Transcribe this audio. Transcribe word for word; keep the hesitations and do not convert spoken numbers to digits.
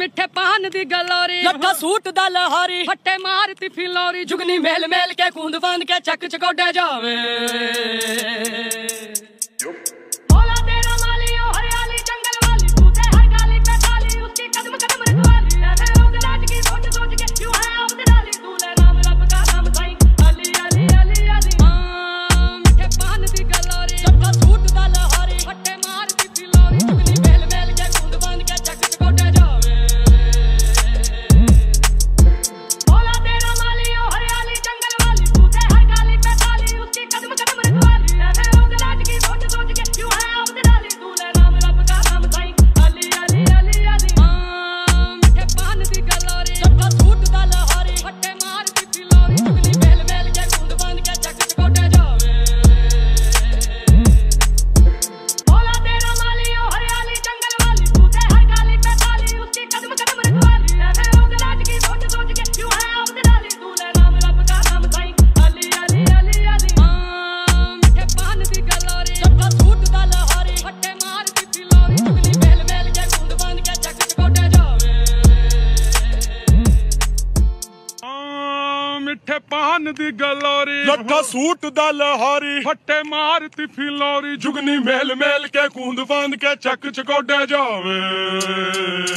मिठे पान दी गलोरी लट्ठा सूट दा लहारी फट्टे मारती फिलोरी जुगनी मेल मेल के कूंद फांद के चक चकोड़े जावे भोला तेरा माली ओ हरियाली जंगल वाली तू ते हर गाली पे ताली उसकी कदम कदम रखवाली ऐसे उगलाट की सोच सोच के क्यों है अब डाली तू ले नाम रब का नाम साईं अली अली अली अली हां मिठे पान दी गलोरी लट्ठा सूट दा लहारी फट्टे मारती फिलोरी जुगनी मेल मेल के कूंद फांद के चक चकोड़े जावे भोला तेरा माली ओ हरियाली जंगल वाली तू ते हर गाली पे ताली उसकी कदम कदम रखवाली ऐसे उगलाट की सोच सोच के क्यों है अब डाली तू ले नाम रब का नाम साईं अली अली अली अली हां मिठे पान दी गलोरी लट्ठा सूट दा लहारी फट्टे मारती फिलोरी जुगनी मेल मेल के कूंद फांद के चक चकोड़े जावे भोला तेरा माली ओ हरियाली जंगल वाली तू ते हर गाली पे ताली उसकी कदम कदम रखवाली ऐसे उगलाट की सोच सोच के क्यों है अब डाली तू ले नाम रब का नाम साईं अली अली अली अली हां मिठे पान दी गलोरी लट्ठा सूट दा लहारी फट्टे मारती फिलोरी जुगनी मेल मेल के कूंद फांद के चक चकोड़े जावे मिठे पान दी गलोरी लट्ठा सूट दा लहारी फट्टे मारती फिलोरी जुगनी मेल मेल के कूंद फांद के चक चकोड़े जावे।